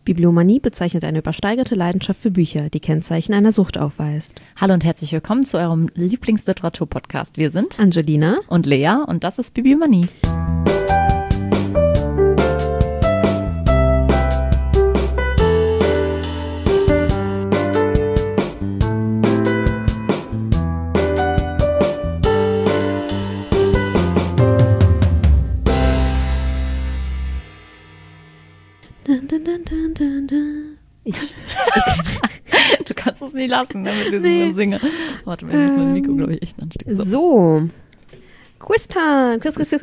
Bibliomanie bezeichnet eine übersteigerte Leidenschaft für Bücher, die Kennzeichen einer Sucht aufweist. Hallo und herzlich willkommen zu eurem Lieblingsliteratur-Podcast. Wir sind Angelina und Lea und das ist Bibliomanie. Du kannst es nie lassen, ne, mit diesem Singe. Warte, mir ist mein Mikro, glaube ich, echt ansteht. So. Quiztag. Quiz. So.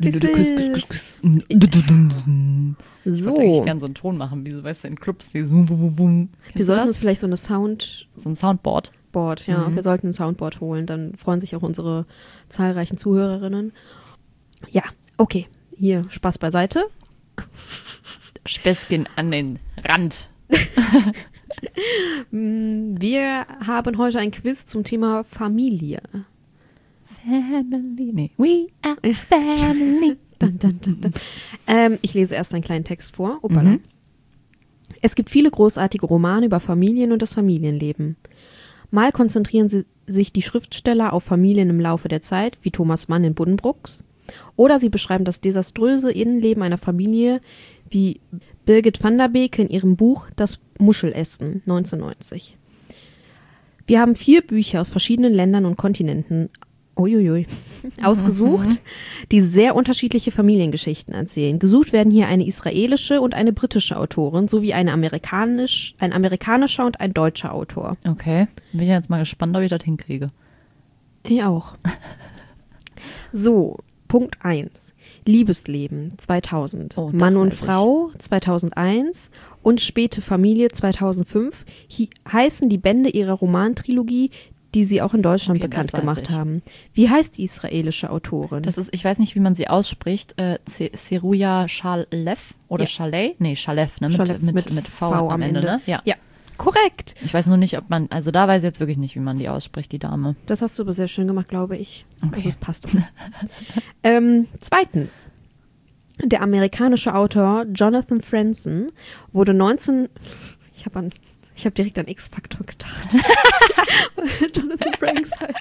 Ich wollte eigentlich gerne so einen Ton machen, wie so, weißt du, in Clubs. Wir sollten uns vielleicht so ein Soundboard. Wir sollten ein Soundboard holen, dann freuen sich auch unsere zahlreichen Zuhörerinnen. Ja, okay. Hier, Spaß beiseite. Späßchen an den Rand. Wir haben heute ein Quiz zum Thema Familie. Family. Nee. We are family. Ich lese erst einen kleinen Text vor. Es gibt viele großartige Romane über Familien und das Familienleben. Mal konzentrieren sich die Schriftsteller auf Familien im Laufe der Zeit, wie Thomas Mann in Buddenbrooks. Oder sie beschreiben das desaströse Innenleben einer Familie, wie Birgit van der Beek in ihrem Buch Das Muschelessen 1990. Wir haben 4 Bücher aus verschiedenen Ländern und Kontinenten ausgesucht, die sehr unterschiedliche Familiengeschichten erzählen. Gesucht werden hier eine israelische und eine britische Autorin sowie ein amerikanischer und ein deutscher Autor. Okay, bin ich jetzt mal gespannt, ob ich das hinkriege. Ich auch. So, Punkt 1. Liebesleben 2000, Mann und Frau 2001 und Späte Familie 2005 heißen die Bände ihrer Romantrilogie, die sie auch in Deutschland bekannt gemacht haben. Wie heißt die israelische Autorin? Ich weiß nicht, wie man sie ausspricht, Seruja Shalev oder Shaleh? Nee, Shalev, ne? Mit V am Ende, ne? Ja. Korrekt. Ich weiß nur nicht, ob man, also da weiß ich jetzt wirklich nicht, wie man die ausspricht, die Dame. Das hast du aber sehr schön gemacht, glaube ich. Okay. Also es passt. Zweitens. Der amerikanische Autor Jonathan Franzen wurde Ich habe direkt an X-Factor gedacht. Jonathan Franks heißt.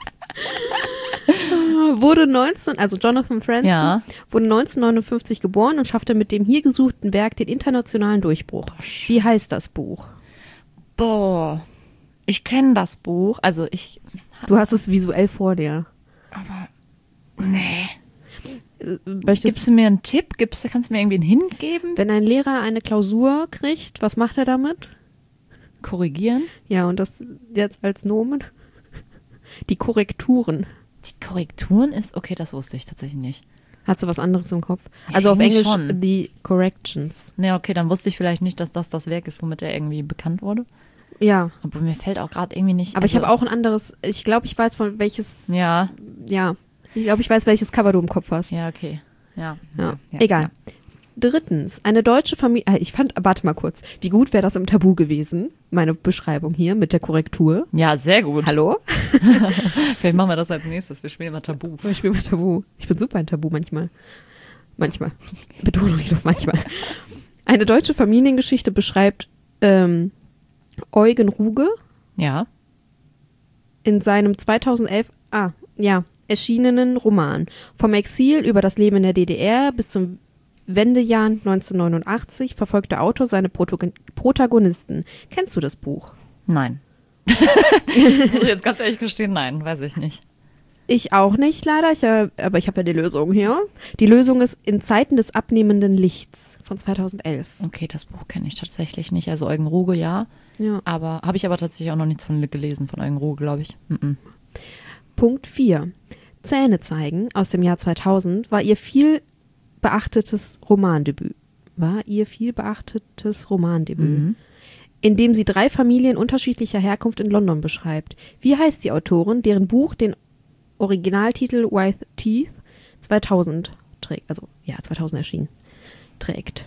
Jonathan Franzen wurde 1959 geboren und schaffte mit dem hier gesuchten Werk den internationalen Durchbruch. Wie heißt das Buch? Boah, ich kenne das Buch. Also Du hast es visuell vor dir. Aber, nee. Gibst du mir einen Tipp? Kannst du mir irgendwie einen Hint geben? Wenn ein Lehrer eine Klausur kriegt, was macht er damit? Korrigieren? Ja, und das jetzt als Nomen? Die Korrekturen. Die Korrekturen ist, okay, das wusste ich tatsächlich nicht. Hat sie was anderes im Kopf? Ja, also auf Englisch schon. die Corrections. Ne, okay, dann wusste ich vielleicht nicht, dass das Werk ist, womit er irgendwie bekannt wurde. Ja. Aber mir fällt auch gerade irgendwie nicht. Aber ich habe auch ein anderes, ich glaube, ich weiß von welches. Ja. Ja. Ich glaube, ich weiß, welches Cover du im Kopf hast. Ja, okay. Ja. Egal. Ja. Drittens, eine deutsche Familie. Warte mal kurz. Wie gut wäre das im Tabu gewesen? Meine Beschreibung hier mit der Korrektur. Ja, sehr gut. Hallo? Vielleicht machen wir das als nächstes. Wir spielen immer Tabu. Ich bin super in Tabu manchmal. Betonung ich doch manchmal. Eine deutsche Familiengeschichte beschreibt Eugen Ruge. Ja. In seinem 2011 erschienenen Roman. Vom Exil über das Leben in der DDR bis zum Wendejahr 1989 verfolgt der Autor seine Protagonisten. Kennst du das Buch? Nein. Muss ich jetzt ganz ehrlich gestehen, nein, weiß ich nicht. Ich auch nicht, leider. Aber ich habe ja die Lösung hier. Die Lösung ist In Zeiten des abnehmenden Lichts von 2011. Okay, das Buch kenne ich tatsächlich nicht. Also Eugen Ruge, ja. Aber habe ich aber tatsächlich auch noch nichts von gelesen, von Eugen Ruge, glaube ich. Punkt 4. Zähne zeigen aus dem Jahr 2000 war ihr viel beachtetes Romandebüt. In dem sie 3 Familien unterschiedlicher Herkunft in London beschreibt. Wie heißt die Autorin, deren Buch den Originaltitel White Teeth 2000 trägt, 2000 erschienen, trägt?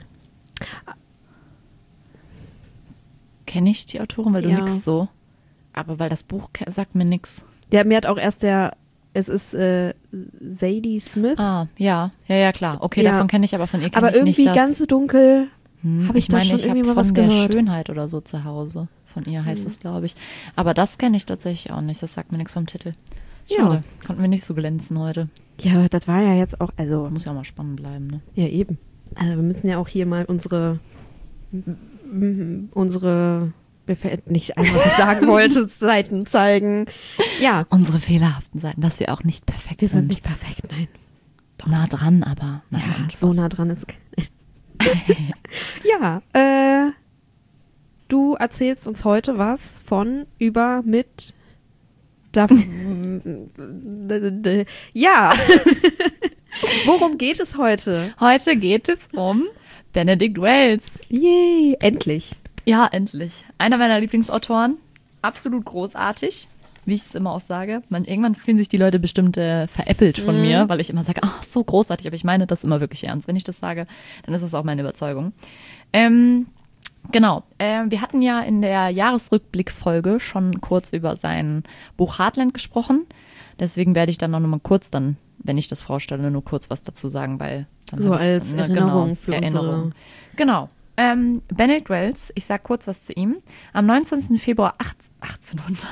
Kenne ich die Autorin, weil du nix so. Aber weil das Buch sagt mir nix. Mir hat auch erst es ist Zadie Smith. Ah, ja, klar. Okay, davon kenne ich, aber von ihr kenne ich nicht. Aber irgendwie ganz dunkel. Habe ich da schon irgendwie mal was gehört? Von der Schönheit oder so zu Hause. Von ihr heißt es, glaube ich. Aber das kenne ich tatsächlich auch nicht. Das sagt mir nichts vom Titel. Schade. Ja. Konnten wir nicht so glänzen heute. Ja, das war ja jetzt auch, also... Muss ja auch mal spannend bleiben, ne? Ja, eben. Also wir müssen ja auch hier mal unsere mir fällt nicht ein, was ich sagen wollte, Seiten zeigen. Ja. Unsere fehlerhaften Seiten, dass wir auch nicht perfekt sind. Wir sind nicht perfekt, nein. Doch. Nah dran, aber... Nein, ja, so nah dran ist... Ja, du erzählst uns heute was von, über, mit... Ja. Worum geht es heute? Heute geht es um Benedict Wells. Yay, endlich. Ja, endlich. Einer meiner Lieblingsautoren. Absolut großartig, wie ich es immer auch sage. Irgendwann fühlen sich die Leute bestimmt veräppelt von mir, weil ich immer sage, ach, so großartig. Aber ich meine das immer wirklich ernst. Wenn ich das sage, dann ist das auch meine Überzeugung. Genau. Wir hatten ja in der Jahresrückblickfolge schon kurz über sein Buch Heartland gesprochen. Deswegen werde ich dann noch mal kurz dann, wenn ich das vorstelle, nur kurz was dazu sagen, weil dann so als Erinnerung für Erinnerung. Genau. Benedict Wells, ich sag kurz was zu ihm. Am 19. Februar 1800.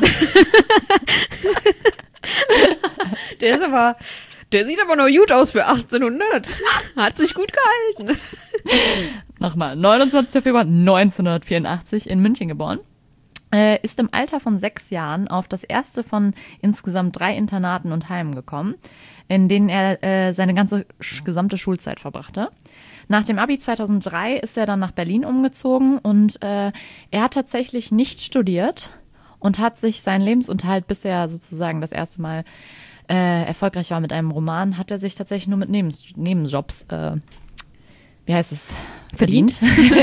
Der sieht aber noch gut aus für 1800. Hat sich gut gehalten. Nochmal, 29. Februar 1984 in München geboren. Ist im Alter von 6 Jahren auf das erste von insgesamt 3 Internaten und Heimen gekommen, in denen er seine gesamte Schulzeit verbrachte. Nach dem Abi 2003 ist er dann nach Berlin umgezogen und er hat tatsächlich nicht studiert und hat sich seinen Lebensunterhalt, bis er sozusagen das erste Mal erfolgreich war mit einem Roman, hat er sich tatsächlich nur mit Nebenjobs, verdient.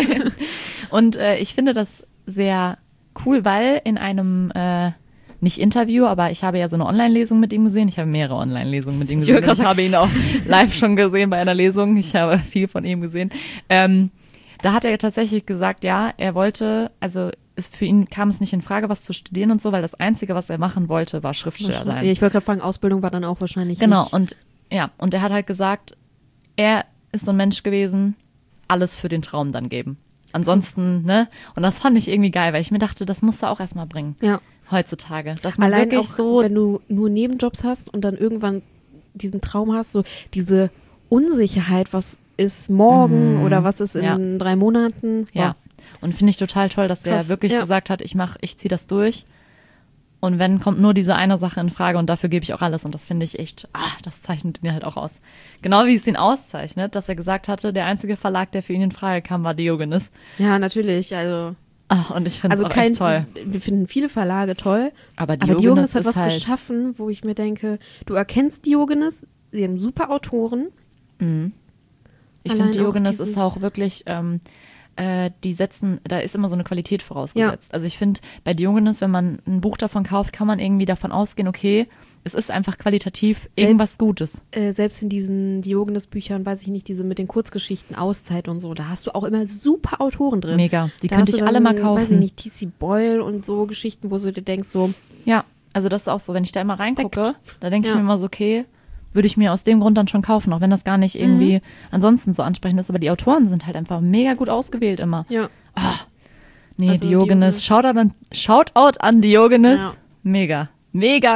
Und ich finde das sehr cool, weil in einem, nicht Interview, aber ich habe ja so eine Online-Lesung mit ihm gesehen. Ich habe mehrere Online-Lesungen mit ihm gesehen. Ich habe ihn auch live schon gesehen bei einer Lesung. Ich habe viel von ihm gesehen. Da hat er tatsächlich gesagt, ja, er wollte, also für ihn kam es nicht in Frage, was zu studieren und so, weil das Einzige, was er machen wollte, war Schriftsteller sein. Ich wollte gerade fragen, Ausbildung war dann auch wahrscheinlich genau, nicht. Und er hat halt gesagt, er ist so ein Mensch gewesen, alles für den Traum dann geben. Ansonsten, ne? Und das fand ich irgendwie geil, weil ich mir dachte, das musst du auch erstmal bringen. Ja. Heutzutage. Dass man allein wirklich auch, so, wenn du nur Nebenjobs hast und dann irgendwann diesen Traum hast, so diese Unsicherheit, was ist morgen oder was ist in 3 Monaten. Wow. Ja. Und finde ich total toll, dass der wirklich gesagt hat, ich ziehe das durch. Und wenn, kommt nur diese eine Sache in Frage und dafür gebe ich auch alles. Und das finde ich echt, das zeichnet ihn halt auch aus. Genau wie es ihn auszeichnet, dass er gesagt hatte, der einzige Verlag, der für ihn in Frage kam, war Diogenes. Ja, natürlich, also. Und ich finde es auch echt toll. Wir finden viele Verlage toll, aber Diogenes hat was geschaffen, wo ich mir denke, du erkennst Diogenes, sie haben super Autoren. Mhm. Ich finde, Diogenes ist auch wirklich, die setzen, da ist immer so eine Qualität vorausgesetzt. Ja. Also ich finde, bei Diogenes, wenn man ein Buch davon kauft, kann man irgendwie davon ausgehen, okay, es ist einfach qualitativ irgendwas Gutes. Selbst in diesen Diogenes-Büchern, weiß ich nicht, diese mit den Kurzgeschichten, Auszeit und so, da hast du auch immer super Autoren drin. Mega, die könnte ich alle mal kaufen. Weiß ich nicht, T.C. Boyle und so Geschichten, wo du dir denkst so. Ja, also das ist auch so, wenn ich da immer reingucke, da denke ich mir immer so, okay, würde ich mir aus dem Grund dann schon kaufen, auch wenn das gar nicht irgendwie ansonsten so ansprechend ist. Aber die Autoren sind halt einfach mega gut ausgewählt immer. Ja. Also Diogenes. Shoutout an Diogenes. Ja. Mega. Mega.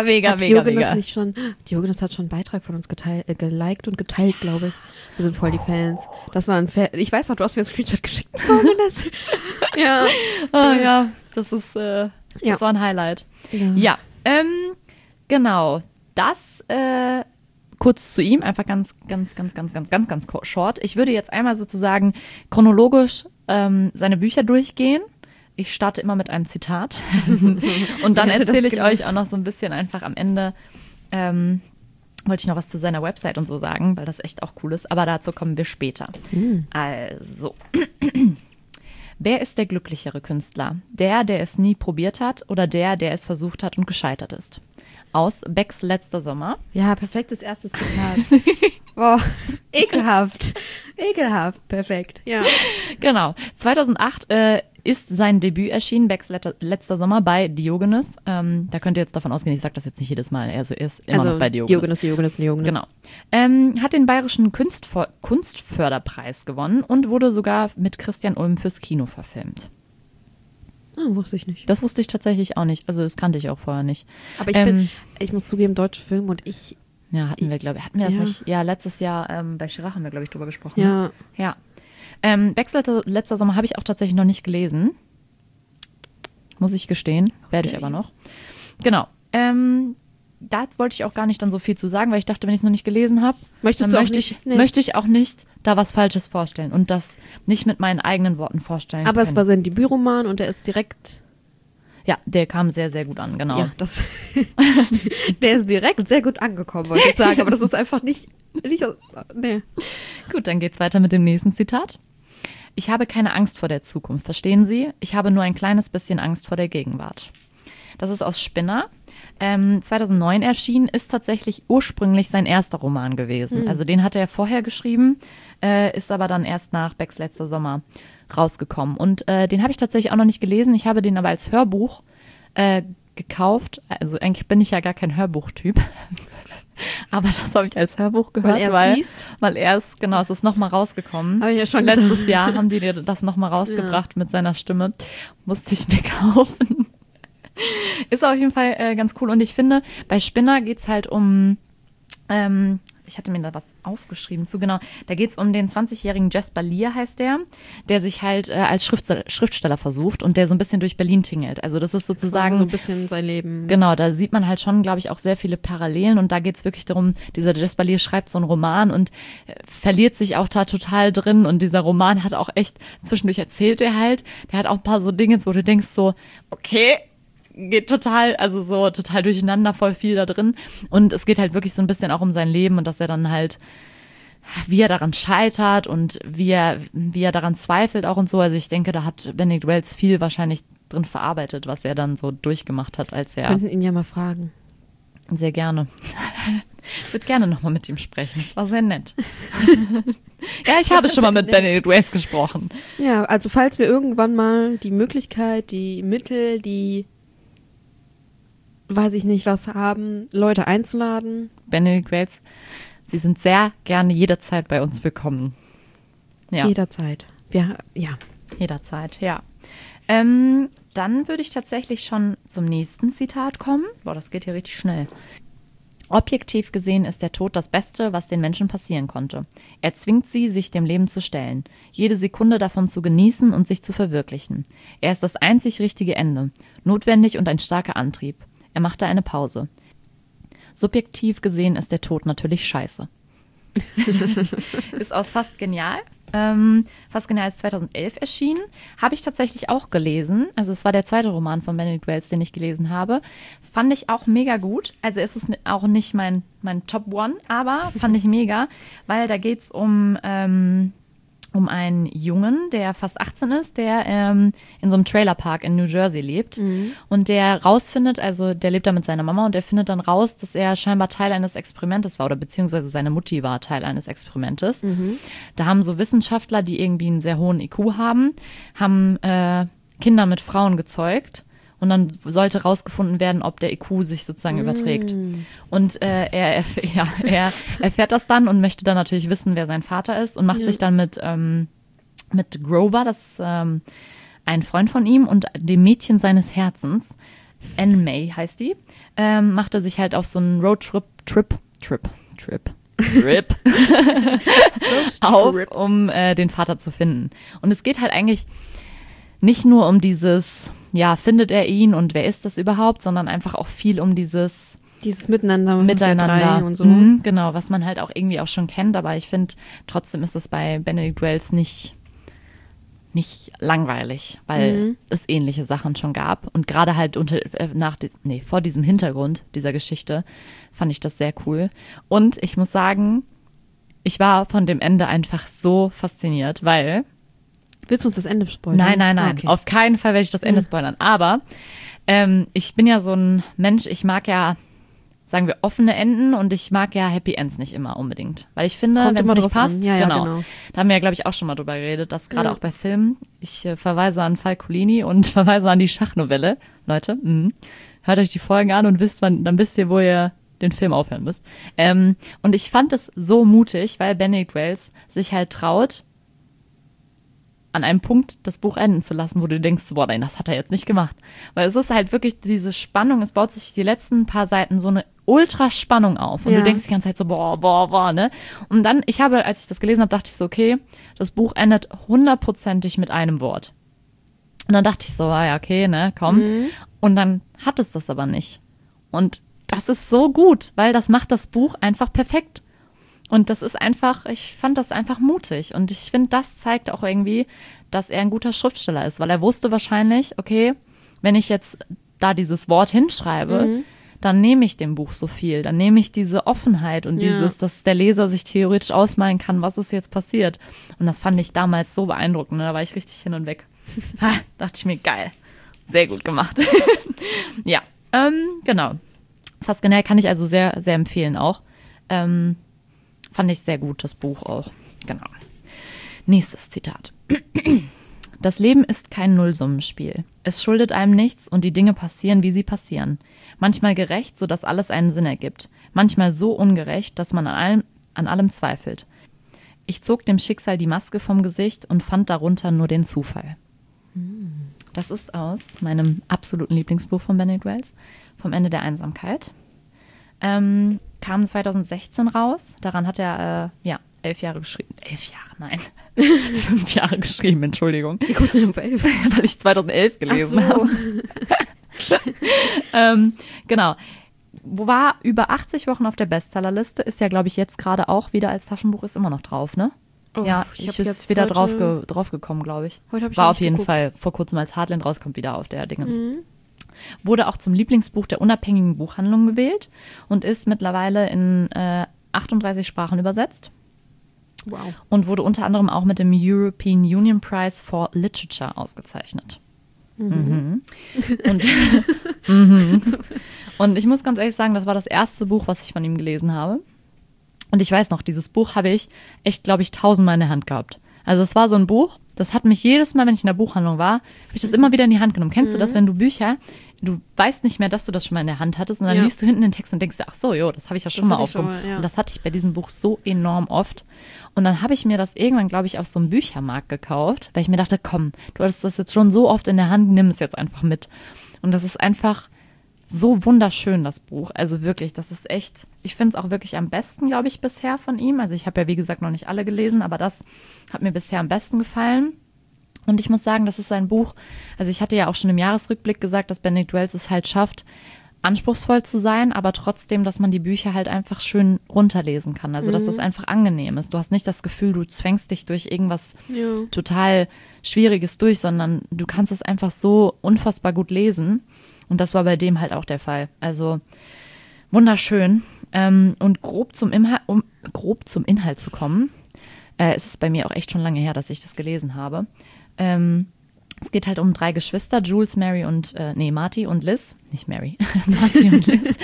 Diogenes hat schon einen Beitrag von uns geliked und geteilt, glaube ich. Wir sind voll die Fans. Das war ich weiß noch, du hast mir einen Screenshot geschickt. Diogenes. Ja. Ja, das war ein Highlight. Ja, genau. Das kurz zu ihm, einfach ganz short. Ich würde jetzt einmal sozusagen chronologisch seine Bücher durchgehen. Ich starte immer mit einem Zitat. Und dann erzähle ich euch auch noch so ein bisschen einfach am Ende, wollte ich noch was zu seiner Website und so sagen, weil das echt auch cool ist. Aber dazu kommen wir später. Also, wer ist der glücklichere Künstler? Der es nie probiert hat oder der es versucht hat und gescheitert ist? Aus Becks Letzter Sommer. Ja, perfektes erstes Zitat. Boah, ekelhaft. Perfekt, ja. Genau. 2008 ist sein Debüt erschienen, Becks letzter Sommer bei Diogenes. Da könnt ihr jetzt davon ausgehen, ich sage das jetzt nicht jedes Mal, er ist immer noch bei Diogenes. Diogenes. Genau. Hat den Bayerischen Kunstförderpreis gewonnen und wurde sogar mit Christian Ulm fürs Kino verfilmt. Wusste ich nicht. Das wusste ich tatsächlich auch nicht. Also das kannte ich auch vorher nicht. Aber ich muss zugeben, deutsche Film und ich... Ja, hatten wir das nicht? Ja, letztes Jahr bei Chirac haben wir, glaube ich, drüber gesprochen. Ja. Ja. Becks letzter Sommer habe ich auch tatsächlich noch nicht gelesen. Muss ich gestehen. Werde ich aber noch. Genau. Da wollte ich auch gar nicht dann so viel zu sagen, weil ich dachte, wenn ich es noch nicht gelesen habe, möchte ich auch nicht da was Falsches vorstellen und das nicht mit meinen eigenen Worten vorstellen Aber es war sein Debütroman und er ist direkt... Ja, der kam sehr, sehr gut an, genau. Ja, der ist direkt sehr gut angekommen, wollte ich sagen, aber das ist einfach nicht nee. Gut, dann geht's weiter mit dem nächsten Zitat. Ich habe keine Angst vor der Zukunft, verstehen Sie? Ich habe nur ein kleines bisschen Angst vor der Gegenwart. Das ist aus Spinner. 2009 erschienen, ist tatsächlich ursprünglich sein erster Roman gewesen. Also den hatte er vorher geschrieben, ist aber dann erst nach Becks letzter Sommer rausgekommen. Und den habe ich tatsächlich auch noch nicht gelesen. Ich habe den aber als Hörbuch gekauft. Also eigentlich bin ich ja gar kein Hörbuchtyp. Aber das habe ich als Hörbuch gehört, weil er ist, genau, es ist nochmal rausgekommen. Hab ich ja schon Letztes Jahr haben die das nochmal rausgebracht mit seiner Stimme. Musste ich mir kaufen. Ist auf jeden Fall ganz cool. Und ich finde, bei Spinner geht es halt um, ich hatte mir da was aufgeschrieben zu, genau, da geht es um den 20-jährigen Jasper Lear, heißt der sich halt als Schriftsteller versucht und der so ein bisschen durch Berlin tingelt. Also das ist sozusagen... so ein bisschen sein Leben. Genau, da sieht man halt schon, glaube ich, auch sehr viele Parallelen und da geht es wirklich darum, dieser Jasper Lear schreibt so einen Roman und verliert sich auch da total drin und dieser Roman hat auch echt, zwischendurch erzählt er halt, der hat auch ein paar so Dinge, wo du denkst so, okay, geht total durcheinander, voll viel da drin. Und es geht halt wirklich so ein bisschen auch um sein Leben und dass er dann halt, wie er daran scheitert und wie er daran zweifelt auch und so. Also ich denke, da hat Benedict Wells viel wahrscheinlich drin verarbeitet, was er dann so durchgemacht hat, als er... Könnten ihn ja mal fragen. Sehr gerne. Ich würde gerne nochmal mit ihm sprechen. Es war sehr nett. Ja, ich habe schon mal mit Benedict Wells gesprochen. Ja, also falls wir irgendwann mal die Möglichkeit, die Mittel, die weiß ich nicht was haben, Leute einzuladen. Benedict Wells, Sie sind sehr gerne jederzeit bei uns willkommen. Ja. Jederzeit. Ja. Jederzeit, ja. Dann würde ich tatsächlich schon zum nächsten Zitat kommen. Boah, das geht hier richtig schnell. Objektiv gesehen ist der Tod das Beste, was den Menschen passieren konnte. Er zwingt sie, sich dem Leben zu stellen, jede Sekunde davon zu genießen und sich zu verwirklichen. Er ist das einzig richtige Ende, notwendig und ein starker Antrieb. Er machte eine Pause. Subjektiv gesehen ist der Tod natürlich scheiße. Ist aus Fast Genial. Fast Genial ist 2011 erschienen. Habe ich tatsächlich auch gelesen. Also es war der zweite Roman von Benedict Wells, den ich gelesen habe. Fand ich auch mega gut. Also es ist auch nicht mein Top One, aber fand ich mega, weil da geht es um einen Jungen, der fast 18 ist, der in so einem Trailerpark in New Jersey lebt und der rausfindet, also der lebt da mit seiner Mama und der findet dann raus, dass er scheinbar Teil eines Experimentes war oder beziehungsweise seine Mutti war Teil eines Experimentes. Da haben so Wissenschaftler, die irgendwie einen sehr hohen IQ haben Kinder mit Frauen gezeugt. Und dann sollte rausgefunden werden, ob der IQ sich sozusagen überträgt. Und er erfährt das dann und möchte dann natürlich wissen, wer sein Vater ist und macht sich dann mit Grover, das ist ein Freund von ihm und dem Mädchen seines Herzens, Anne May heißt die, macht er sich halt auf so einen Roadtrip auf, um den Vater zu finden. Und es geht halt eigentlich nicht nur um dieses, ja, findet er ihn und wer ist das überhaupt, sondern einfach auch viel um dieses Miteinander und so. Genau, was man halt auch irgendwie auch schon kennt, aber ich finde, trotzdem ist es bei Benedict Wells nicht langweilig, weil es ähnliche Sachen schon gab. Und gerade halt vor diesem Hintergrund dieser Geschichte fand ich das sehr cool. Und ich muss sagen, ich war von dem Ende einfach so fasziniert, weil... Willst du uns das Ende spoilern? Nein. Okay. Auf keinen Fall werde ich das Ende spoilern. Aber ich bin ja so ein Mensch, ich mag ja sagen wir, offene Enden und ich mag ja Happy Ends nicht immer unbedingt. Weil ich finde, Kommt wenn es nicht passt, ja, genau. genau. Da haben wir ja, glaube ich, auch schon mal drüber geredet, dass gerade auch bei Filmen, ich verweise an Falcolini und verweise an die Schachnovelle. Leute, hört euch die Folgen an und dann wisst ihr, wo ihr den Film aufhören müsst. Und ich fand es so mutig, weil Benedict Wells sich halt traut, an einem Punkt das Buch enden zu lassen, wo du denkst, boah, nein, das hat er jetzt nicht gemacht. Weil es ist halt wirklich diese Spannung, es baut sich die letzten paar Seiten so eine Ultraspannung auf. Und du denkst die ganze Zeit so, boah, ne? Und dann, als ich das gelesen habe, dachte ich so, okay, das Buch endet 100%ig mit einem Wort. Und dann dachte ich so, ja, okay, ne, komm. Und dann hat es das aber nicht. Und das ist so gut, weil das macht das Buch einfach perfekt. Und das ist einfach, ich fand das einfach mutig. Und ich finde, das zeigt auch irgendwie, dass er ein guter Schriftsteller ist. Weil er wusste wahrscheinlich, okay, wenn ich jetzt da dieses Wort hinschreibe, dann nehme ich dem Buch so viel. Dann nehme ich diese Offenheit und dass der Leser sich theoretisch ausmalen kann, was ist jetzt passiert. Und das fand ich damals so beeindruckend. Da war ich richtig hin und weg. Dachte ich mir, geil. Sehr gut gemacht. Ja, genau. Fast generell kann ich also sehr, sehr empfehlen auch. Fand ich sehr gut, das Buch auch. Genau. Nächstes Zitat. Das Leben ist kein Nullsummenspiel. Es schuldet einem nichts und die Dinge passieren, wie sie passieren. Manchmal gerecht, sodass alles einen Sinn ergibt. Manchmal so ungerecht, dass man an allem zweifelt. Ich zog dem Schicksal die Maske vom Gesicht und fand darunter nur den Zufall. Das ist aus meinem absoluten Lieblingsbuch von Benedict Wells, Vom Ende der Einsamkeit. Kam 2016 raus. Daran hat er 11 Jahre geschrieben. 11 Jahre, nein. 5 Jahre geschrieben, Entschuldigung. Wie kommst du denn auf 11? Weil ich 2011 gelesen habe. Genau. War über 80 Wochen auf der Bestsellerliste. Ist ja, glaube ich, jetzt gerade auch wieder als Taschenbuch, ist immer noch drauf, ne? Oh, ja, ich bin jetzt wieder drauf gekommen, glaube ich. Heute ich war auf jeden geguckt. Fall vor kurzem, als Heartland rauskommt, wieder auf der Dingens. Wurde auch zum Lieblingsbuch der unabhängigen Buchhandlung gewählt und ist mittlerweile in 38 Sprachen übersetzt. Wow. Und wurde unter anderem auch mit dem European Union Prize for Literature ausgezeichnet. Und ich muss ganz ehrlich sagen, das war das erste Buch, was ich von ihm gelesen habe. Und ich weiß noch, dieses Buch habe ich echt, glaube ich, 1000-mal in der Hand gehabt. Also es war so ein Buch, das hat mich jedes Mal, wenn ich in der Buchhandlung war, habe ich das immer wieder in die Hand genommen. Kennst du das, wenn du du weißt nicht mehr, dass du das schon mal in der Hand hattest und dann liest du hinten den Text und denkst, ach so, das habe ich ja schon mal aufgehoben. Und das hatte ich bei diesem Buch so enorm oft. Und dann habe ich mir das irgendwann, glaube ich, auf so einem Büchermarkt gekauft, weil ich mir dachte, komm, du hattest das jetzt schon so oft in der Hand, nimm es jetzt einfach mit. Und das ist einfach so wunderschön, das Buch. Also wirklich, das ist echt, ich finde es auch wirklich am besten, glaube ich, bisher von ihm. Also ich habe ja, wie gesagt, noch nicht alle gelesen, aber das hat mir bisher am besten gefallen. Und ich muss sagen, das ist ein Buch, also ich hatte ja auch schon im Jahresrückblick gesagt, dass Benedict Wells es halt schafft, anspruchsvoll zu sein, aber trotzdem, dass man die Bücher halt einfach schön runterlesen kann. Also dass das einfach angenehm ist. Du hast nicht das Gefühl, du zwängst dich durch irgendwas total Schwieriges durch, sondern du kannst es einfach so unfassbar gut lesen. Und das war bei dem halt auch der Fall. Also wunderschön. Und grob zum Inhalt zu kommen, es ist bei mir auch echt schon lange her, dass ich das gelesen habe. Es geht halt um 3 Geschwister, Jules, Mary und, Marty und Liz. Nicht Mary, Marty und Liz.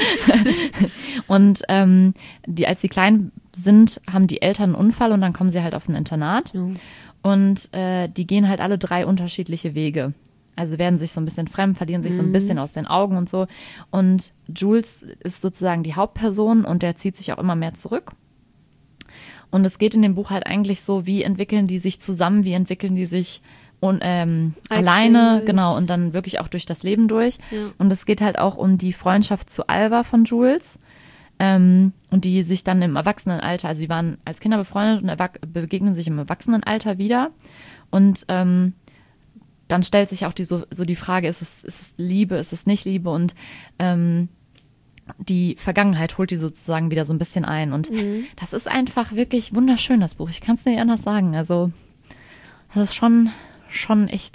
Und als sie klein sind, haben die Eltern einen Unfall und dann kommen sie halt auf ein Internat. Und die gehen halt alle 3 unterschiedliche Wege. Also werden sich so ein bisschen fremd, verlieren sich so ein bisschen aus den Augen und so. Und Jules ist sozusagen die Hauptperson und der zieht sich auch immer mehr zurück. Und es geht in dem Buch halt eigentlich so, wie entwickeln die sich zusammen, wie entwickeln die sich alleine, genau, und dann wirklich auch durch das Leben durch. Ja. Und es geht halt auch um die Freundschaft zu Alva von Jules. Und die sich dann im Erwachsenenalter, also sie waren als Kinder befreundet und begegnen sich im Erwachsenenalter wieder. Und dann stellt sich auch die Frage, ist es Liebe, ist es nicht Liebe? Und die Vergangenheit holt die sozusagen wieder so ein bisschen ein. Und das ist einfach wirklich wunderschön, das Buch. Ich kann es nicht anders sagen. Also das ist schon echt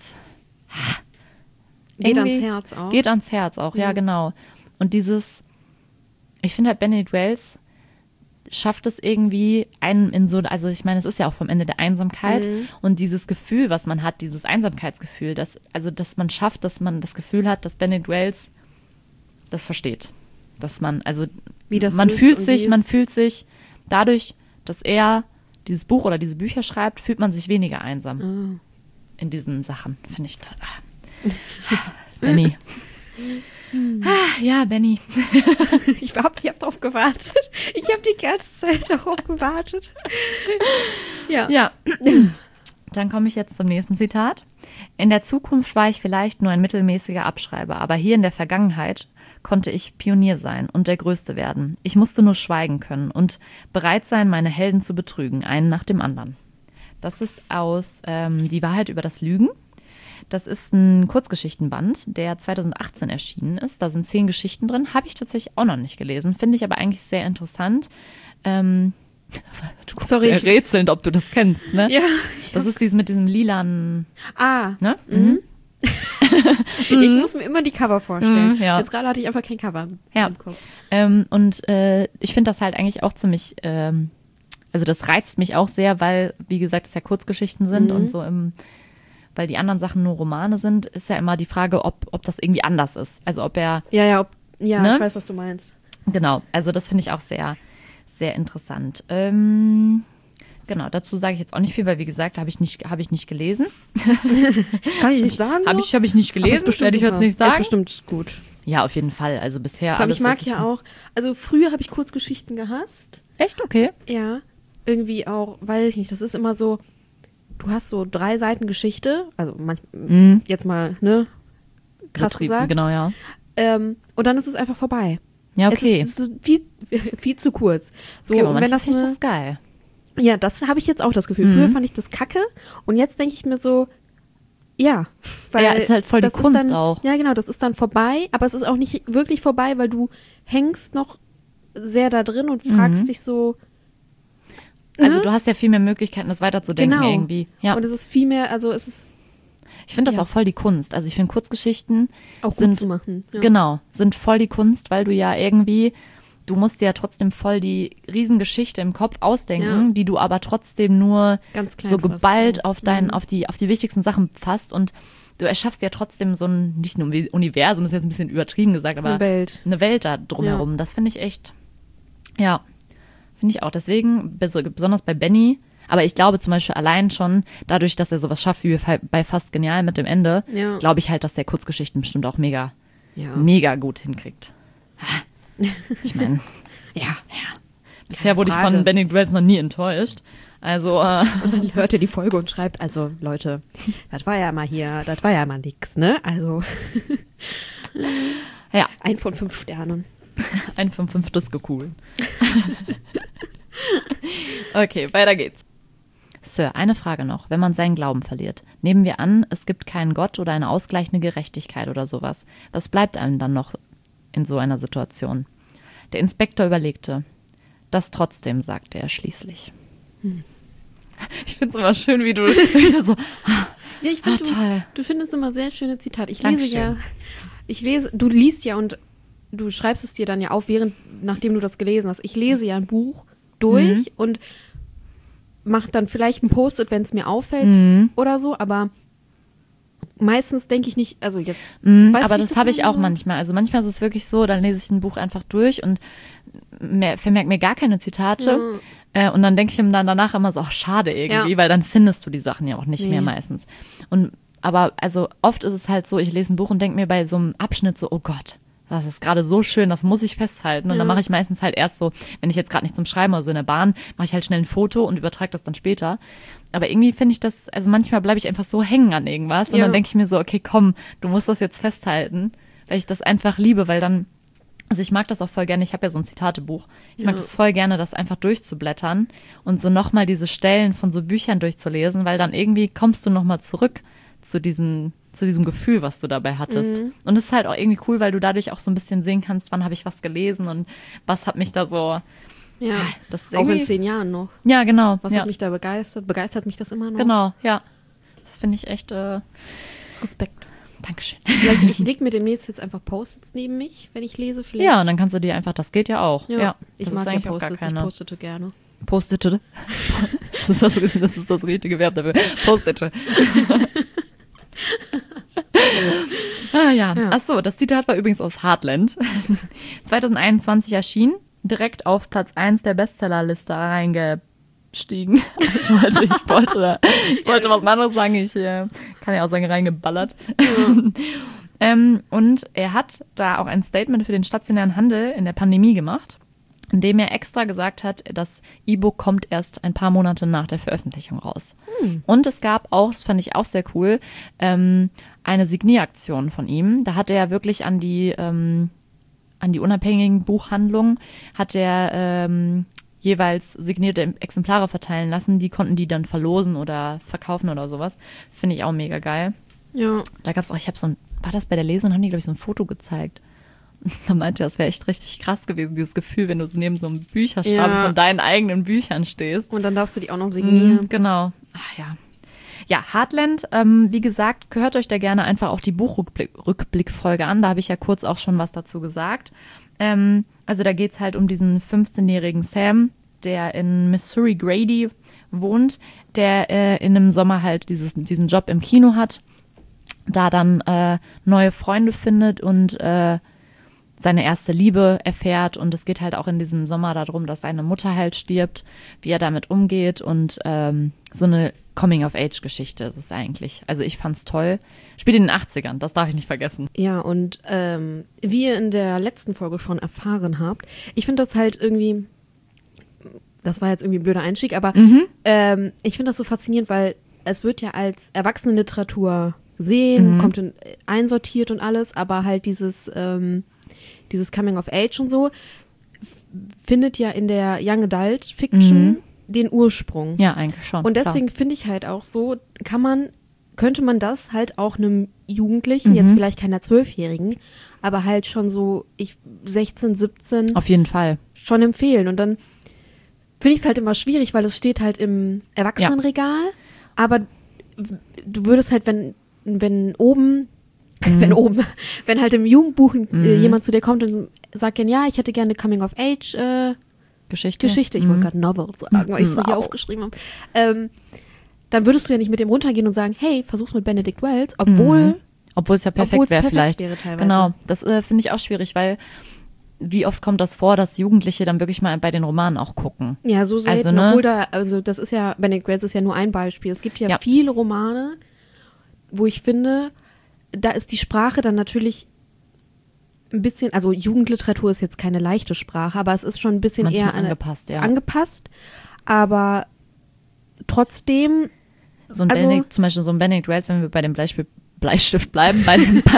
geht ans Herz auch. Geht ans Herz auch, ja, genau. Und ich finde halt, Benedict Wells schafft es irgendwie einen also ich meine, es ist ja auch vom Ende der Einsamkeit und dieses Gefühl, was man hat, dieses Einsamkeitsgefühl, dass man schafft, dass man das Gefühl hat, dass Benedict Wells das versteht. Dass man, also wie das man ist. fühlt sich dadurch, dass er dieses Buch oder diese Bücher schreibt, fühlt man sich weniger einsam in diesen Sachen, finde ich. Benni. Ja, Benni. Ich hab drauf gewartet. Ich habe die ganze Zeit darauf gewartet. Ja. Dann komme ich jetzt zum nächsten Zitat. In der Zukunft war ich vielleicht nur ein mittelmäßiger Abschreiber, aber hier in der Vergangenheit konnte ich Pionier sein und der Größte werden. Ich musste nur schweigen können und bereit sein, meine Helden zu betrügen, einen nach dem anderen. Das ist aus Die Wahrheit über das Lügen. Das ist ein Kurzgeschichtenband, der 2018 erschienen ist. Da sind 10 Geschichten drin. Habe ich tatsächlich auch noch nicht gelesen. Finde ich aber eigentlich sehr interessant. Du guckst sehr rätselnd, ob du das kennst, ne? Ja. Das ist dieses mit diesem lilanen... Ne? Mhm. Ich muss mir immer die Cover vorstellen. Ja. Jetzt gerade hatte ich einfach kein Cover im Kopf. Ich finde das halt eigentlich auch ziemlich... also das reizt mich auch sehr, weil, wie gesagt, es ja Kurzgeschichten sind und so weil die anderen Sachen nur Romane sind, ist ja immer die Frage, ob das irgendwie anders ist. Also ob er... Ja, ne? Ich weiß, was du meinst. Genau, also das finde ich auch sehr, sehr interessant. Genau, dazu sage ich jetzt auch nicht viel, weil wie gesagt, habe ich nicht gelesen. Kann ich nicht sagen? Habe ich nicht gelesen, werde ich jetzt nicht sagen. Ist bestimmt gut. Ja, auf jeden Fall, also bisher alles. Ich mag ja auch, also früher habe ich Kurzgeschichten gehasst. Echt? Okay. Ja, irgendwie auch, weiß ich nicht, das ist immer so, du hast so 3 Seiten Geschichte, also jetzt mal, ne, krass gesagt. Genau, ja. Und dann ist es einfach vorbei. Ja, okay. Es ist so viel zu kurz. So, okay, aber wenn das finde ich das geil. Ja, das habe ich jetzt auch das Gefühl. Früher fand ich das kacke und jetzt denke ich mir so, ja. Weil ja, ist halt voll die Kunst dann, auch. Ja, genau, das ist dann vorbei, aber es ist auch nicht wirklich vorbei, weil du hängst noch sehr da drin und fragst dich so. Also du hast ja viel mehr Möglichkeiten, das weiterzudenken irgendwie. Ja. Und es ist viel mehr, also es ist. Ich finde das auch voll die Kunst. Also ich finde Kurzgeschichten auch gut zu machen. Ja. Genau, sind voll die Kunst, weil du ja irgendwie, du musst dir ja trotzdem voll die Riesengeschichte im Kopf ausdenken, die du aber trotzdem nur ganz klein so geballt auf die wichtigsten Sachen fasst und du erschaffst ja trotzdem so ein, nicht nur Universum, ist jetzt ein bisschen übertrieben gesagt, aber eine Welt da drumherum. Ja. Das finde ich echt, finde ich auch. Deswegen, besonders bei Benni, aber ich glaube zum Beispiel allein schon, dadurch, dass er sowas schafft wie bei Fast Genial mit dem Ende, glaube ich halt, dass der Kurzgeschichten bestimmt auch mega gut hinkriegt. Ich meine, bisher wurde ich von Benny Wells noch nie enttäuscht. Also, und dann hört ihr die Folge und schreibt, also Leute, das war ja mal nix, ne? Also, 1 von 5 Sternen. 1 von 5 Disco-Kugeln. Okay, weiter geht's. Sir, eine Frage noch. Wenn man seinen Glauben verliert, nehmen wir an, es gibt keinen Gott oder eine ausgleichende Gerechtigkeit oder sowas. Was bleibt einem dann noch in so einer Situation? Der Inspektor überlegte. Das trotzdem, sagte er schließlich. Ich finde es immer schön, wie du wieder so. Ja, ich finde, du findest immer sehr schöne Zitate. Du liest ja und du schreibst es dir dann ja auf, nachdem du das gelesen hast. Ich lese ja ein Buch durch und mache dann vielleicht ein Post-it, wenn es mir auffällt oder so, aber meistens denke ich nicht, also jetzt. Aber das habe ich auch manchmal. Also manchmal ist es wirklich so, dann lese ich ein Buch einfach durch und vermerke mir gar keine Zitate. Und dann denke ich ihm dann danach immer so, ach, schade irgendwie, weil dann findest du die Sachen ja auch nicht mehr meistens. Aber also oft ist es halt so, ich lese ein Buch und denke mir bei so einem Abschnitt so, oh Gott, das ist gerade so schön, das muss ich festhalten. Und dann mache ich meistens halt erst so, wenn ich jetzt gerade nicht zum Schreiben oder so in der Bahn, mache ich halt schnell ein Foto und übertrage das dann später. Aber irgendwie finde ich das, also manchmal bleibe ich einfach so hängen an irgendwas und dann denke ich mir so, okay, komm, du musst das jetzt festhalten, weil ich das einfach liebe, weil dann, also ich mag das auch voll gerne, ich habe ja so ein Zitatebuch, ich mag das voll gerne, das einfach durchzublättern und so nochmal diese Stellen von so Büchern durchzulesen, weil dann irgendwie kommst du nochmal zurück zu diesem Gefühl, was du dabei hattest. Und es ist halt auch irgendwie cool, weil du dadurch auch so ein bisschen sehen kannst, wann habe ich was gelesen und was hat mich da so... Ja, das ist auch in 10 Jahren noch. Ja, genau. Was hat mich da begeistert? Begeistert mich das immer noch? Genau, ja. Das finde ich echt Respekt. Dankeschön. Vielleicht, ich lege mir demnächst jetzt einfach Post-its neben mich, wenn ich lese. Vielleicht. Ja, und dann kannst du dir einfach, das geht ja auch. Ja, ich mag ja Post-its, ich postete gerne. Postete? Das ist das richtige Verb dafür. Postete. Ach so, das Zitat war übrigens aus Heartland. 2021 erschienen. direkt auf Platz 1 der Bestsellerliste reingestiegen. Ich wollte was anderes sagen. Ich kann ja auch sagen, reingeballert. Und er hat da auch ein Statement für den stationären Handel in der Pandemie gemacht, in dem er extra gesagt hat, das E-Book kommt erst ein paar Monate nach der Veröffentlichung raus. Und es gab auch, das fand ich auch sehr cool, eine Signieraktion von ihm. Da hat er wirklich an die unabhängigen Buchhandlungen, hat er jeweils signierte Exemplare verteilen lassen. Die konnten die dann verlosen oder verkaufen oder sowas. Finde ich auch mega geil. Ja. Da gab es auch, war das bei der Lesung, haben die, glaube ich, so ein Foto gezeigt. Da meinte er, das wäre echt richtig krass gewesen, dieses Gefühl, wenn du so neben so einem Bücherstapel von deinen eigenen Büchern stehst. Und dann darfst du die auch noch signieren. Genau. Ach ja. Ja, Heartland, wie gesagt, hört euch da gerne einfach auch die Buchrückblickfolge an. Da habe ich ja kurz auch schon was dazu gesagt. Also da geht es halt um diesen 15-jährigen Sam, der in Missouri Grady wohnt, der in einem Sommer halt diesen Job im Kino hat, da dann neue Freunde findet und seine erste Liebe erfährt. Und es geht halt auch in diesem Sommer darum, dass seine Mutter halt stirbt, wie er damit umgeht und so eine Coming-of-Age-Geschichte ist es eigentlich. Also ich fand's toll. Spielt in den 80ern, das darf ich nicht vergessen. Ja, und wie ihr in der letzten Folge schon erfahren habt, ich finde das halt irgendwie, das war jetzt irgendwie ein blöder Einstieg, aber ich finde das so faszinierend, weil es wird ja als Erwachsenenliteratur gesehen, kommt einsortiert und alles, aber halt dieses Coming of Age und so findet ja in der Young Adult Fiction den Ursprung. Ja, eigentlich schon. Und deswegen finde ich halt auch so, könnte man das halt auch einem Jugendlichen, jetzt vielleicht keiner 12-Jährigen, aber halt schon so 16, 17 auf jeden Fall schon empfehlen. Und dann finde ich es halt immer schwierig, weil es steht halt im Erwachsenenregal, aber du würdest halt, wenn halt im Jugendbuch jemand zu dir kommt und sagt dann, ja, ich hätte gerne Coming-of-Age Geschichte. Ich wollte gerade Novel sagen, weil ich es hier aufgeschrieben habe. Dann würdest du ja nicht mit dem runtergehen und sagen, hey, versuch's mit Benedict Wells, obwohl es ja perfekt wäre vielleicht. Genau, das finde ich auch schwierig, weil wie oft kommt das vor, dass Jugendliche dann wirklich mal bei den Romanen auch gucken? Ja, so selten, obwohl das ist ja, Benedict Wells ist ja nur ein Beispiel. Es gibt ja viele Romane, wo ich finde, da ist die Sprache dann natürlich ein bisschen, also Jugendliteratur ist jetzt keine leichte Sprache, aber es ist schon ein bisschen manchmal eher angepasst, aber trotzdem zum Beispiel so ein Benedict Wells, wenn wir bei dem Bleistift bleiben,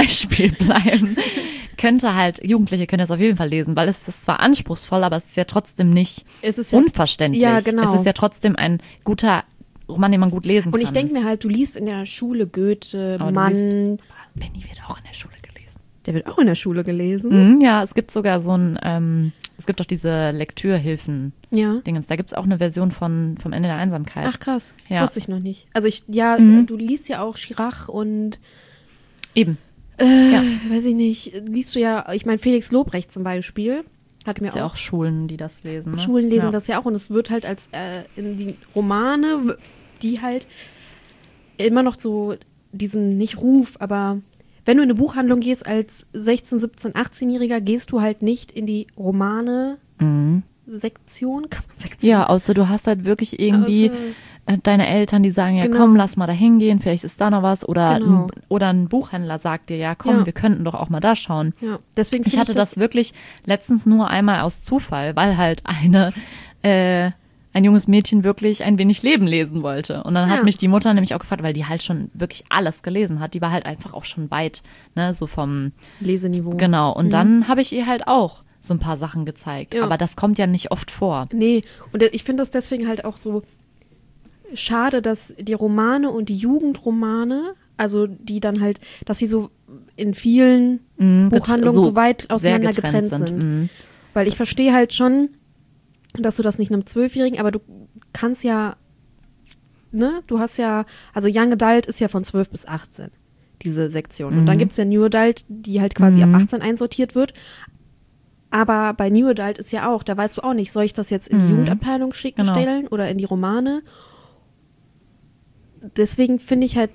könnte halt, Jugendliche können das auf jeden Fall lesen, weil es ist zwar anspruchsvoll, aber es ist ja trotzdem nicht unverständlich. Ja, genau. Es ist ja trotzdem ein guter Roman, den man gut lesen kann. Und ich denke mir halt, du liest in der Schule Goethe, Mann. Benny wird auch in der Schule gelesen. Der wird auch in der Schule gelesen? Ja, es gibt sogar so es gibt doch diese Lektürhilfen. Ja. Dingens. Da gibt es auch eine Version vom Ende der Einsamkeit. Ach krass, ja. Wusste ich noch nicht. Also du liest ja auch Chirac und eben. Weiß ich nicht, liest du ja, ich meine Felix Lobrecht zum Beispiel. Hat mir auch. Ja auch Schulen, die das lesen. Ne? Schulen lesen das ja auch und es wird halt als in die Romane, die halt immer noch so diesen, nicht Ruf, aber wenn du in eine Buchhandlung gehst als 16, 17, 18-Jähriger, gehst du halt nicht in die Romane-Sektion. Ja, außer du hast halt wirklich irgendwie deine Eltern, die sagen, ja komm, lass mal da hingehen, vielleicht ist da noch was. Oder, oder ein Buchhändler sagt dir, ja komm, wir könnten doch auch mal da schauen. Ja. Deswegen ich hatte das wirklich letztens nur einmal aus Zufall, weil halt ein junges Mädchen wirklich ein wenig Leben lesen wollte. Und dann hat mich die Mutter nämlich auch gefragt, weil die halt schon wirklich alles gelesen hat. Die war halt einfach auch schon weit, ne, so vom Leseniveau. Genau. Und dann habe ich ihr halt auch so ein paar Sachen gezeigt. Ja. Aber das kommt ja nicht oft vor. Nee. Und ich finde das deswegen halt auch so schade, dass die Romane und die Jugendromane, also die dann halt, dass sie so in vielen Buchhandlungen so weit auseinander getrennt sind. Weil ich verstehe halt schon, dass du das nicht einem 12-Jährigen, aber du kannst ja, ne, du hast ja, also Young Adult ist ja von 12 bis 18, diese Sektion. Und dann gibt es ja New Adult, die halt quasi ab 18 einsortiert wird. Aber bei New Adult ist ja auch, da weißt du auch nicht, soll ich das jetzt in die Jugendabteilung stellen oder in die Romane? Deswegen finde ich halt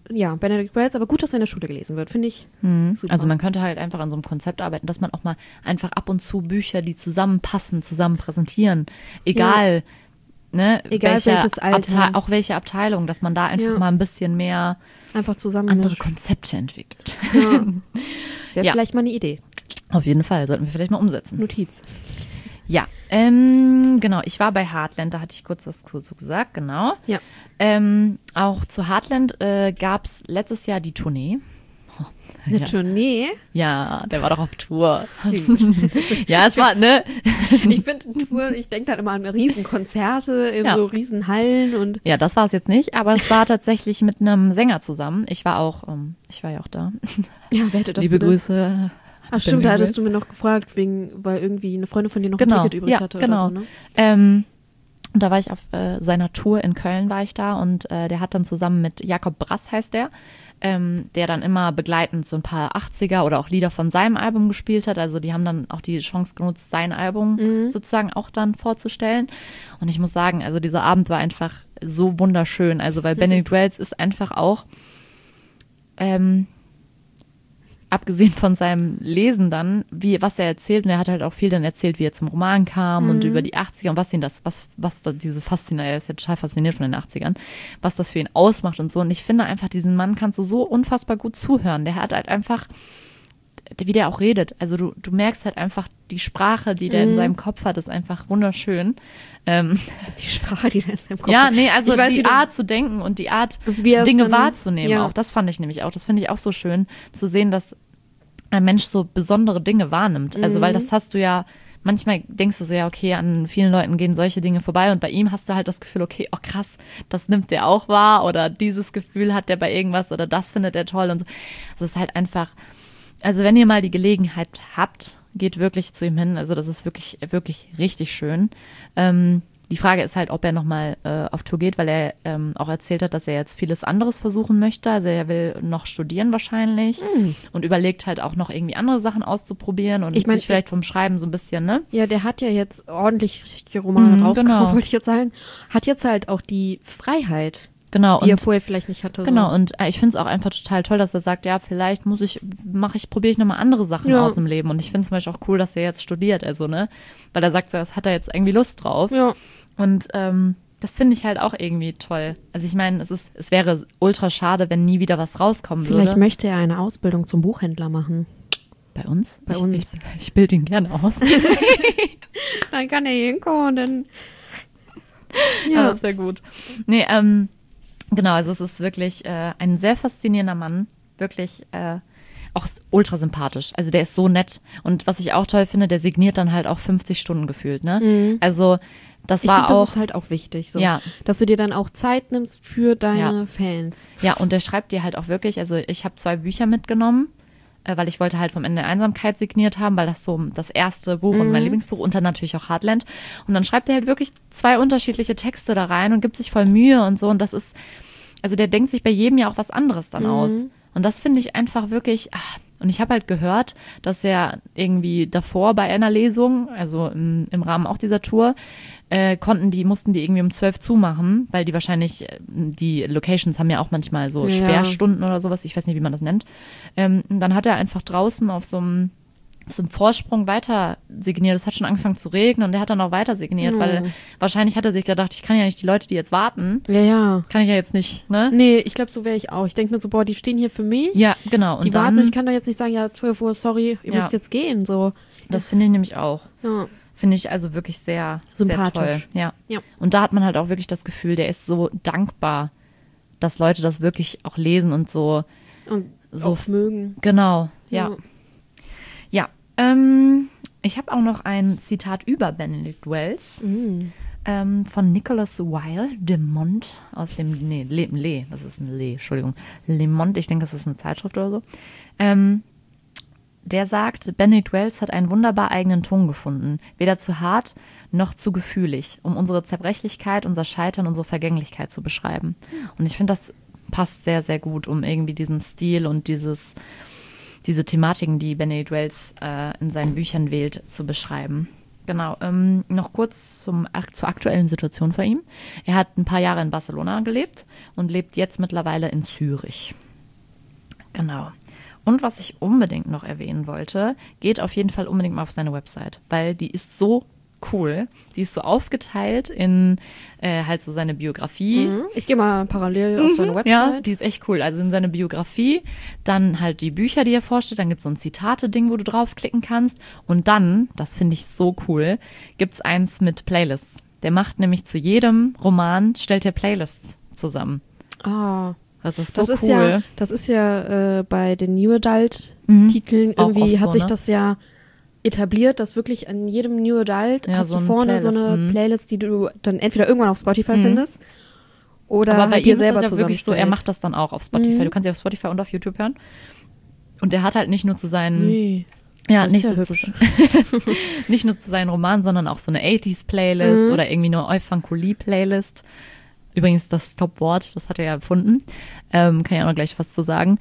Benedict Wells, aber gut, dass er in der Schule gelesen wird, finde ich super. Also man könnte halt einfach an so einem Konzept arbeiten, dass man auch mal einfach ab und zu Bücher, die zusammenpassen, zusammen präsentieren. Egal, Egal welches Alter. Auch welche Abteilung, dass man da einfach mal ein bisschen mehr einfach zusammen andere Konzepte entwickelt. Ja. Wäre vielleicht mal eine Idee. Auf jeden Fall, sollten wir vielleicht mal umsetzen. Notiz. Ja, genau. Ich war bei Heartland, da hatte ich kurz was zu gesagt, genau. Ja. Auch zu Heartland gab es letztes Jahr die Tournee. Eine Tournee? Ja, der war doch auf Tour. Ja, es war, Ich finde Tour, ich denke dann immer an Riesenkonzerte in so Riesenhallen und. Ja, das war es jetzt nicht, aber es war tatsächlich mit einem Sänger zusammen. Ich war ja auch da. Ja, wer hätte das Liebe Grüße. Ach stimmt, da hattest du mir noch gefragt, weil irgendwie eine Freundin von dir noch ein Ticket übrig hatte. Genau. Oder so, ne? Und da war ich auf seiner Tour in Köln war ich da und der hat dann zusammen mit Jakob Brass, heißt der dann immer begleitend so ein paar 80er oder auch Lieder von seinem Album gespielt hat. Also die haben dann auch die Chance genutzt, sein Album sozusagen auch dann vorzustellen. Und ich muss sagen, also dieser Abend war einfach so wunderschön. Also weil Benedict Wells ist einfach auch abgesehen von seinem Lesen dann, was er erzählt, und er hat halt auch viel dann erzählt, wie er zum Roman kam und über die 80er und was da diese Faszination, er ist ja total fasziniert von den 80ern, was das für ihn ausmacht und so. Und ich finde einfach, diesen Mann kannst du so unfassbar gut zuhören. Der hat halt einfach, wie der auch redet, also du merkst halt einfach, die Sprache, die der in seinem Kopf hat, ist einfach wunderschön. Die Sprache, die der in seinem Kopf hat. Ja, nee, also die Art zu denken und die Art, Dinge wahrzunehmen auch, das fand ich nämlich auch, das finde ich auch so schön, zu sehen, dass ein Mensch so besondere Dinge wahrnimmt. Also, weil das hast du ja, manchmal denkst du so, ja, okay, an vielen Leuten gehen solche Dinge vorbei und bei ihm hast du halt das Gefühl, okay, oh krass, das nimmt der auch wahr oder dieses Gefühl hat der bei irgendwas oder das findet er toll und so. Das ist halt einfach, also wenn ihr mal die Gelegenheit habt, geht wirklich zu ihm hin. Also das ist wirklich, wirklich richtig schön. Die Frage ist halt, ob er nochmal auf Tour geht, weil er auch erzählt hat, dass er jetzt vieles anderes versuchen möchte. Also er will noch studieren wahrscheinlich und überlegt halt auch noch irgendwie andere Sachen auszuprobieren und sich vielleicht vom Schreiben so ein bisschen, ne? Ja, der hat ja jetzt ordentlich Romane rausgekommen, wollte ich jetzt sagen. Hat jetzt halt auch die Freiheit. Genau. Die er vorher vielleicht nicht hatte. Genau, so. Und ich finde es auch einfach total toll, dass er sagt, ja, vielleicht probiere ich nochmal andere Sachen aus dem Leben. Und ich finde es zum Beispiel auch cool, dass er jetzt studiert, also, ne? Weil er sagt, das hat er jetzt irgendwie Lust drauf. Ja. Und das finde ich halt auch irgendwie toll. Also ich meine, es wäre ultra schade, wenn nie wieder was rauskommen würde. Vielleicht möchte er eine Ausbildung zum Buchhändler machen. Bei uns? Bei uns. Ich bilde ihn gerne aus. Dann kann er hier hinkommen und dann. Ja, das wäre gut. Nee, genau, also es ist wirklich ein sehr faszinierender Mann, wirklich auch ultra sympathisch. Also der ist so nett und was ich auch toll finde, der signiert dann halt auch 50 Stunden gefühlt, ne? Also das war auch. Das ist halt auch wichtig, so, dass du dir dann auch Zeit nimmst für deine Fans. Ja, und der schreibt dir halt auch wirklich, also ich habe 2 Bücher mitgenommen, weil ich wollte halt vom Ende der Einsamkeit signiert haben, weil das so das erste Buch und mein Lieblingsbuch und dann natürlich auch Heartland. Und dann schreibt er halt wirklich 2 unterschiedliche Texte da rein und gibt sich voll Mühe und so. Und das ist, also der denkt sich bei jedem ja auch was anderes dann aus. Und das finde ich einfach wirklich, und ich habe halt gehört, dass er irgendwie davor bei einer Lesung, also im Rahmen auch dieser Tour, mussten die irgendwie um 12 zumachen, weil die wahrscheinlich, die Locations haben ja auch manchmal so Sperrstunden oder sowas, ich weiß nicht, wie man das nennt. Und dann hat er einfach draußen auf so einem Vorsprung weiter signiert. Es hat schon angefangen zu regnen und der hat dann auch weiter signiert, weil wahrscheinlich hat er sich gedacht, ich kann ja nicht die Leute, die jetzt warten, kann ich ja jetzt nicht, ne? Nee, ich glaube, so wäre ich auch. Ich denke mir so, boah, die stehen hier für mich. Ja, genau. Und die warten und ich kann doch jetzt nicht sagen, ja, 12 Uhr, sorry, ihr müsst jetzt gehen, so. Das finde ich nämlich auch. Ja. Finde ich also wirklich sehr, sympathisch. Sehr toll. Ja. Und da hat man halt auch wirklich das Gefühl, der ist so dankbar, dass Leute das wirklich auch lesen und so. Und so auch mögen. Genau, ja. Ja, ich habe auch noch ein Zitat über Benedict Wells von Nicholas Wilde, de Monde, aus dem, was ist ein Le, Entschuldigung, Le Monde, ich denke, das ist eine Zeitschrift oder so. Der sagt, Benedict Wells hat einen wunderbar eigenen Ton gefunden, weder zu hart noch zu gefühlig, um unsere Zerbrechlichkeit, unser Scheitern, unsere Vergänglichkeit zu beschreiben. Und ich finde, das passt sehr, sehr gut, um irgendwie diesen Stil und diese Thematiken, die Benedict Wells in seinen Büchern wählt, zu beschreiben. Genau, noch kurz zur aktuellen Situation von ihm. Er hat ein paar Jahre in Barcelona gelebt und lebt jetzt mittlerweile in Zürich. Genau. Und was ich unbedingt noch erwähnen wollte, geht auf jeden Fall unbedingt mal auf seine Website, weil die ist so cool. Die ist so aufgeteilt in halt so seine Biografie. Ich gehe mal parallel auf seine Website. Ja, die ist echt cool. Also in seine Biografie, dann halt die Bücher, die er vorstellt, dann gibt es so ein Zitate-Ding, wo du draufklicken kannst. Und dann, das finde ich so cool, gibt es eins mit Playlists. Der macht nämlich zu jedem Roman, stellt er Playlists zusammen. Ah. Das ist so cool. Das ist ja bei den New Adult-Titeln irgendwie hat sich das ja etabliert, dass wirklich an jedem New Adult hast du vorne so eine Playlist, die du dann entweder irgendwann auf Spotify findest oder aber bei halt ihm dir selber ist halt wirklich so, er macht das dann auch auf Spotify. Du kannst sie auf Spotify und auf YouTube hören. Und er hat halt nicht nur zu seinen nicht nur zu seinen Romanen, sondern auch so eine 80s-Playlist oder irgendwie eine Euphankolie-Playlist. Übrigens das Top-Wort, das hat er ja erfunden. Kann ich auch noch gleich was zu sagen.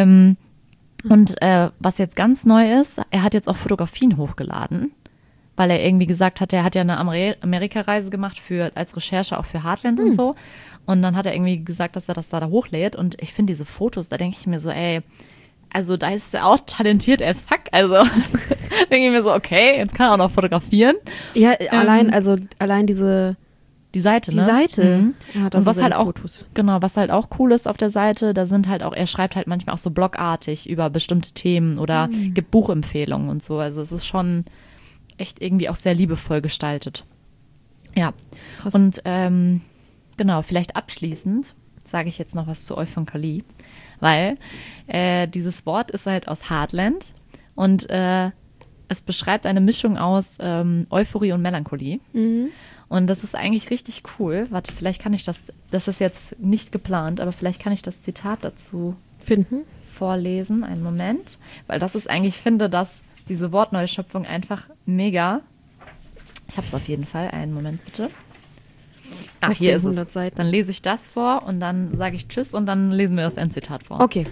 Und was jetzt ganz neu ist, er hat jetzt auch Fotografien hochgeladen, weil er irgendwie gesagt hat, er hat ja eine Amerika-Reise gemacht als Recherche auch für Heartland und so. Und dann hat er irgendwie gesagt, dass er das da hochlädt. Und ich finde diese Fotos, da denke ich mir so, ey, also da ist er auch talentiert as fuck. Also denke ich mir so, okay, jetzt kann er auch noch fotografieren. Ja, allein diese die Seite, Die Seite. Ja, und was halt auch, genau, was halt auch cool ist auf der Seite, da sind halt auch, er schreibt halt manchmal auch so blogartig über bestimmte Themen oder gibt Buchempfehlungen und so. Also es ist schon echt irgendwie auch sehr liebevoll gestaltet. Ja. Krass. Und genau, vielleicht abschließend sage ich jetzt noch was zu Euphankolie, weil dieses Wort ist halt aus Heartland und es beschreibt eine Mischung aus Euphorie und Melancholie. Und das ist eigentlich richtig cool. Warte, vielleicht kann ich das ist jetzt nicht geplant, aber vielleicht kann ich das Zitat dazu vorlesen. Einen Moment. Weil das ist eigentlich, ich finde, dass diese Wortneuschöpfung einfach mega. Ich habe es auf jeden Fall. Einen Moment bitte. Ach, hier ist es. Seiten. Dann lese ich das vor und dann sage ich Tschüss und dann lesen wir das Endzitat vor. Okay.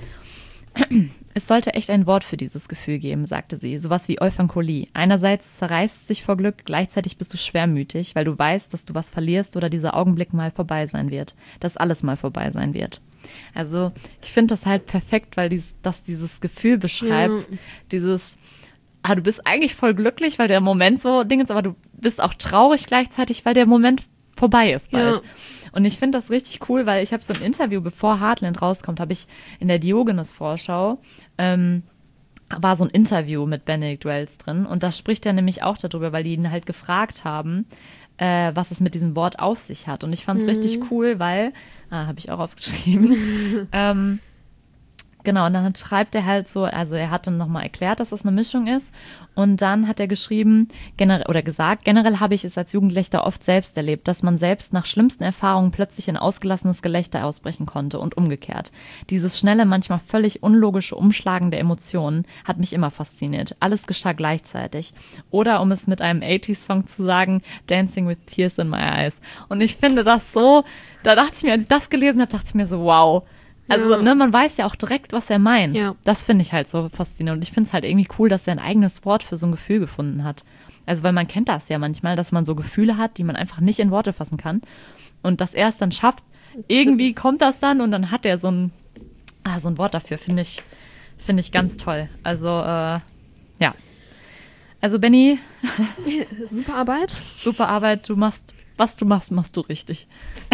Es sollte echt ein Wort für dieses Gefühl geben, sagte sie. Sowas wie Euphankolie. Einerseits zerreißt sich vor Glück, gleichzeitig bist du schwermütig, weil du weißt, dass du was verlierst oder dieser Augenblick mal vorbei sein wird. Dass alles mal vorbei sein wird. Also ich finde das halt perfekt, weil das dieses Gefühl beschreibt. Dieses, du bist eigentlich voll glücklich, weil der Moment so Ding ist, aber du bist auch traurig gleichzeitig, weil der Moment vorbei ist bald. Ja. Und ich finde das richtig cool, weil ich habe so ein Interview, bevor Heartland rauskommt, habe ich in der Diogenes-Vorschau war so ein Interview mit Benedict Wells drin und da spricht er nämlich auch darüber, weil die ihn halt gefragt haben, was es mit diesem Wort auf sich hat. Und ich fand es richtig cool, weil, habe ich auch aufgeschrieben, genau, und dann schreibt er halt so, also er hat dann nochmal erklärt, dass das eine Mischung ist und dann hat er geschrieben, generell habe ich es als Jugendlicher oft selbst erlebt, dass man selbst nach schlimmsten Erfahrungen plötzlich in ausgelassenes Gelächter ausbrechen konnte und umgekehrt. Dieses schnelle, manchmal völlig unlogische Umschlagen der Emotionen hat mich immer fasziniert. Alles geschah gleichzeitig. Oder um es mit einem 80s-Song zu sagen, Dancing with Tears in My Eyes. Und ich finde das so, da dachte ich mir, als ich das gelesen habe, dachte ich mir so, wow. Also, man weiß ja auch direkt, was er meint. Ja. Das finde ich halt so faszinierend. Und ich finde es halt irgendwie cool, dass er ein eigenes Wort für so ein Gefühl gefunden hat. Also, weil man kennt das ja manchmal, dass man so Gefühle hat, die man einfach nicht in Worte fassen kann. Und dass er es dann schafft, irgendwie kommt das dann und dann hat er so ein Wort dafür, finde ich ganz toll. Also, ja. Also, Benni. Super Arbeit. Super Arbeit. Was du machst du richtig.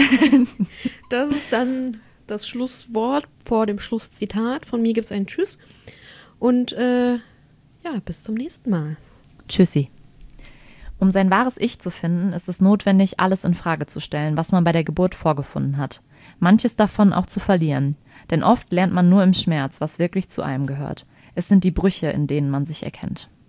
Das ist dann das Schlusswort vor dem Schlusszitat. Von mir gibt es ein Tschüss. Und bis zum nächsten Mal. Tschüssi. Um sein wahres Ich zu finden, ist es notwendig, alles in Frage zu stellen, was man bei der Geburt vorgefunden hat. Manches davon auch zu verlieren. Denn oft lernt man nur im Schmerz, was wirklich zu einem gehört. Es sind die Brüche, in denen man sich erkennt.